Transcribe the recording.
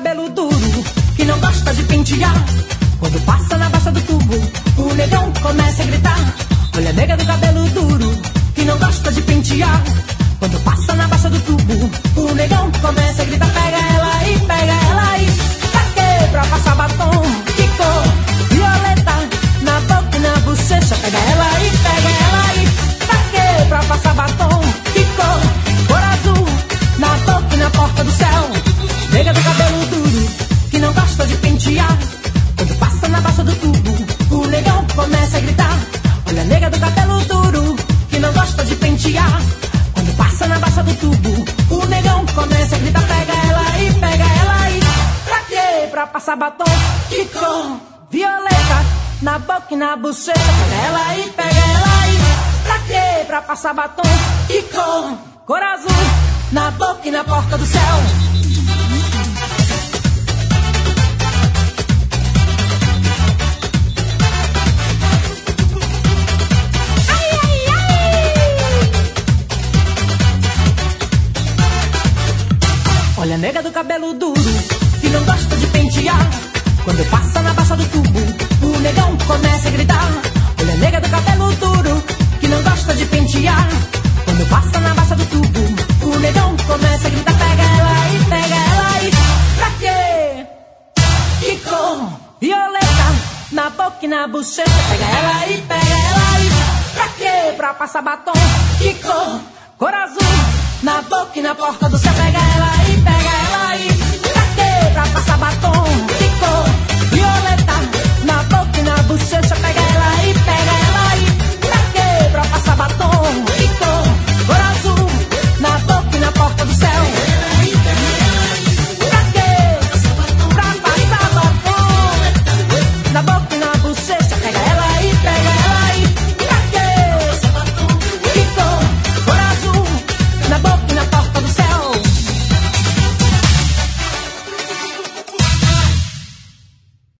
cabelo duro, que não gosta de pentear. Quando passa na baixa do tubo, o negão começa a gritar. Olha a nega do cabelo duro, que não gosta de pentear. Quando passa na baixa do tubo, o negão começa a gritar. Pega ela aí, pega ela aí. Pra quê? Pra passar batom. Que cor? Violeta. Na boca e na bochecha. Pega ela aí, pega ela aí. Pra quê? Pra passar batom. Que cor? Cor azul. Na boca e na porta do céu. Nega do cabelo duro, que não gosta de pentear. Quando passa na baixa do tubo, o negão começa a gritar. Olha a nega do cabelo duro, que não gosta de pentear. Quando passa na baixa do tubo, o negão começa a gritar. Pega ela aí, pega ela aí. Pra quê? Pra passar batom. Que cor? Violeta. Na boca e na bochecha. Pega ela aí, pega ela aí. Pra quê? Pra passar batom. Que cor? Cor azul. Na boca e na porta do céu. Olha a nega do cabelo duro, que não gosta de pentear. Quando passa na baixa do tubo, o negão começa a gritar. Olha a nega do cabelo duro, que não gosta de pentear. Quando passa na baixa do tubo, o negão começa a gritar. Pega ela aí, pega ela aí. Pra quê? Que cor? Violeta. Na boca e na bochecha. Pega ela aí, pega ela aí. Pra quê? Pra passar batom. Que cor? Cor azul. Na boca e na porta do céu. Pega ela aí.